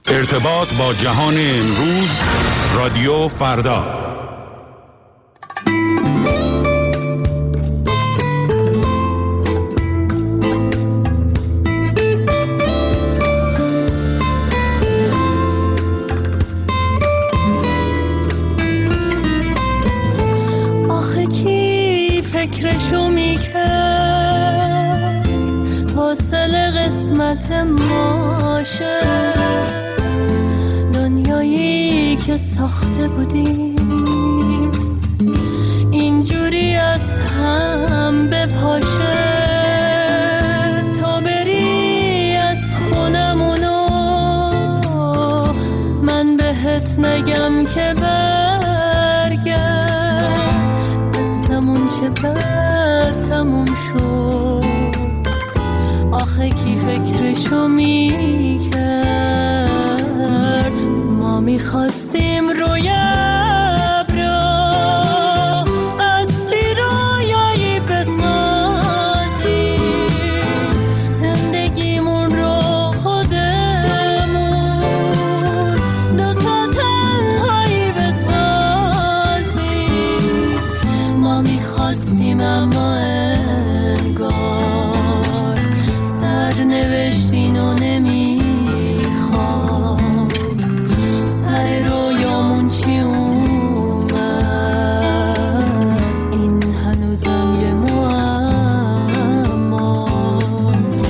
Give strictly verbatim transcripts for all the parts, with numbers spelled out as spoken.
ارتباط با جهان امروز، رادیو فردا. آخه کی فکرشو میکرد حاصل قسمت ماشه، دنیایی که ساخته بودیم اینجوری از هم بپاشه. تا بری از خونمونو من بهت نگم که برگرد، بستمون چه بستمون شد. آخه کی فکرشو میکرد ما میخواستیم روی ابرا اصلی رویایی بسازیم، زندگیمون رو خودمون دوتا تنهایی بسازیم. ما میخواستیم اما انگار سرنوشتین و نمیخواد. سر رویامون چی اومد این هنوزم یه معماست.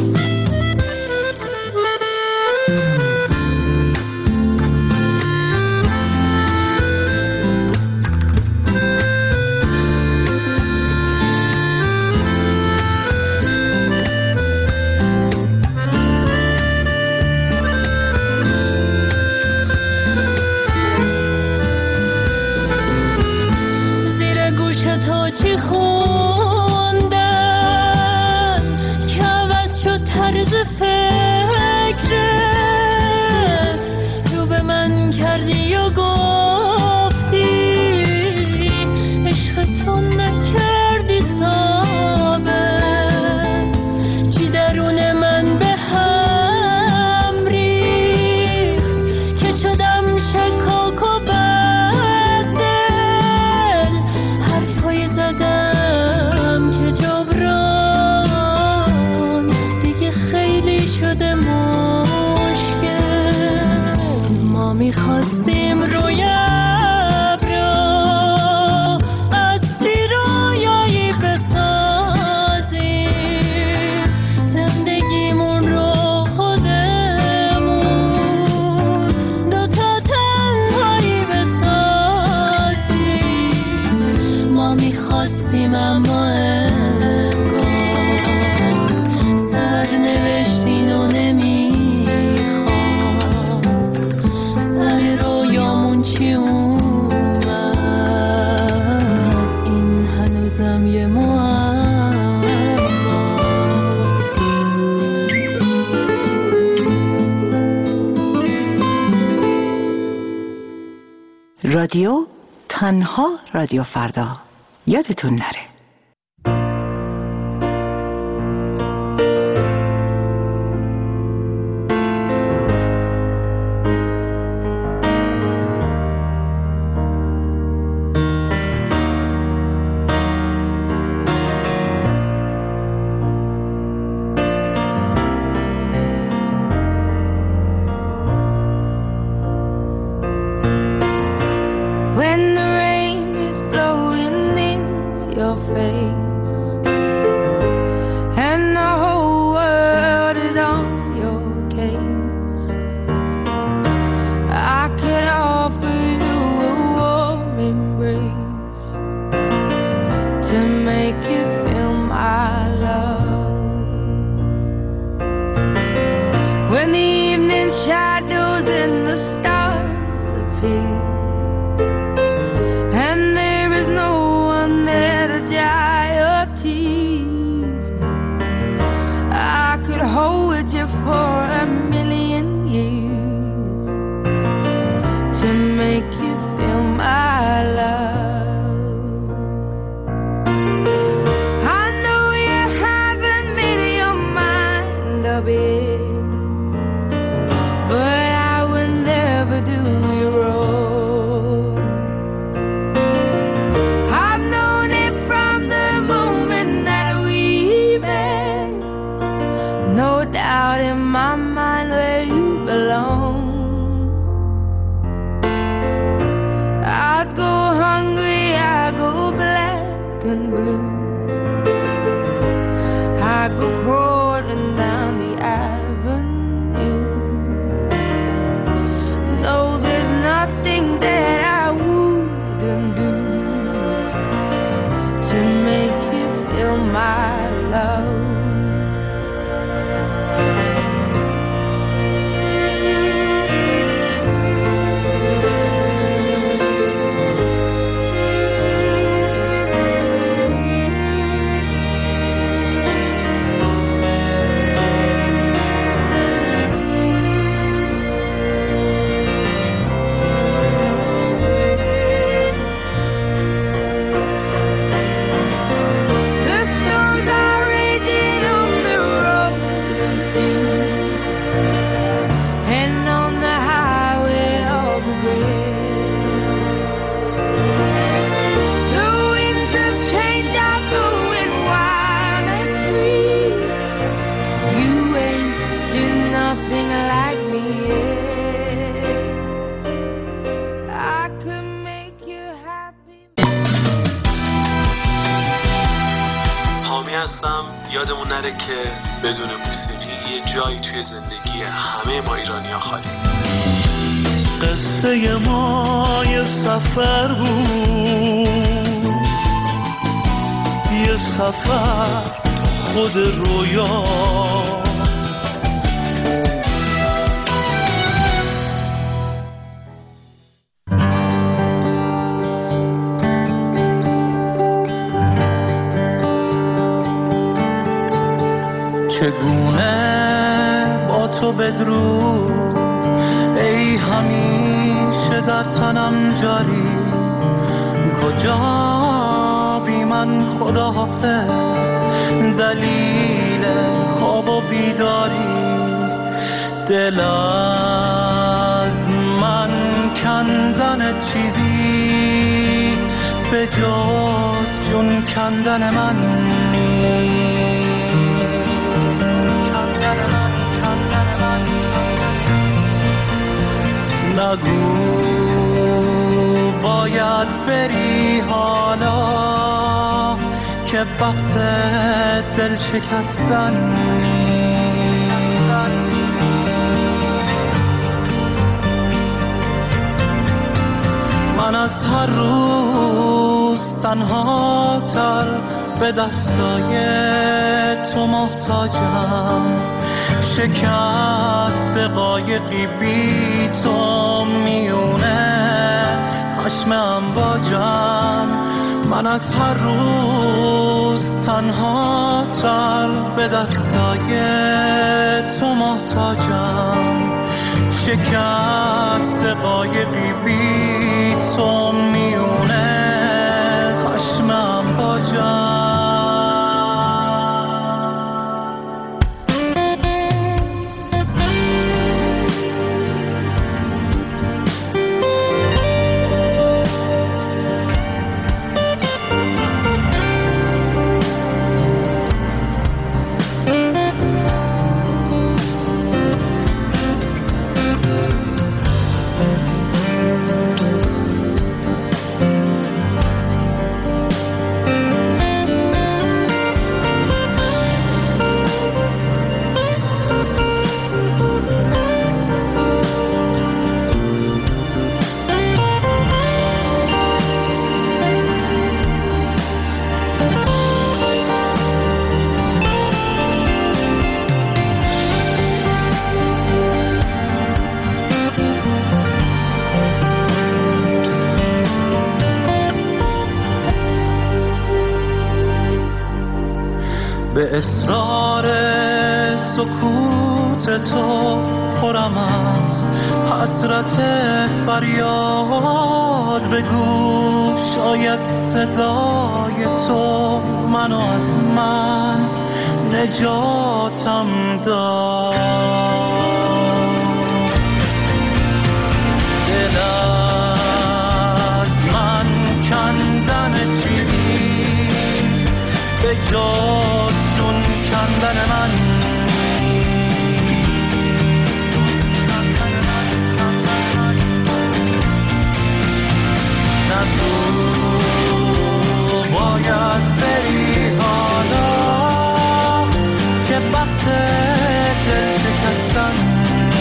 زیر گوش تو چی خوندن که عوض شد طرز فکرت؟ رو به من کردی و گفتی عشق تو نکردی ثابت. چی درون من به هم ریخت که شدم شکاک و بددل. حرفایی زدم که جبران دیگه خیلی شده مشکل. ما میخواستیم روی ابرا اصلی رویایی بسازیم، زندگیمون رو خودمون دوتا تنهایی بسازیم. ما میخواستیم اما انگار سرنوشتین و نمیخواست. سر رویامون چی اومد این هنوزم یه معماست. رادیو تنها رادیو فردا، یادتون نره. When the rain is blowing in your نره که بدون موسیقی یه جایی توی زندگی همه ما ایرانی‌ها خالی. قصه ما یه سفر بود، یه سفر تو خود رویا، چگونه با تو بدرود ای همیشه در تنم جاری، کجا بی من خدا حافظ دلیل خواب و بیداری، دل از من کندن چیزی به جز جون کندن من نیست. نگو باید بری حالا که وقت دل شکستن نیست. من از هر روز تنها تر به دستای تو محتاجم، شکست قایقی بی تو میونه خشم امواجم. من از هر روز تنها تر به دستای تو محتاجم، شکست قایقی بی تو میونه خشم امواجم. به اصرار سکوت تو پرم از حسرت فریاد، بگو شاید صدای تو منو از من نجاتم داد. دل از من کندن چیزی به جز جون کندن من نگو باید بری حالا که وقت دل شکستن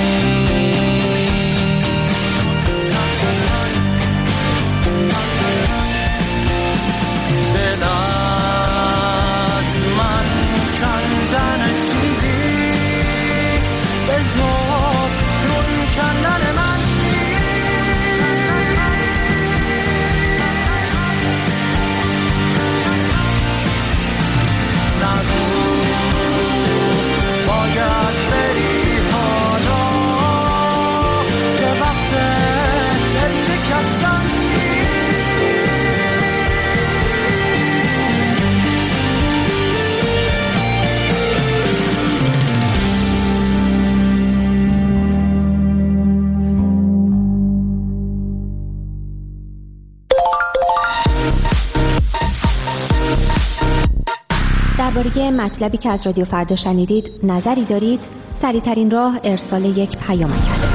درباره مطلبی که از رادیو فردا شنیدید نظری دارید؟ سریع‌ترین راه ارسال یک پیامک است.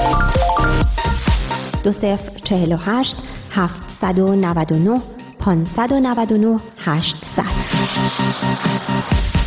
دو صفر چهل و هشت هفتصد و نود و نه پانصد و نود و نه هشتصد.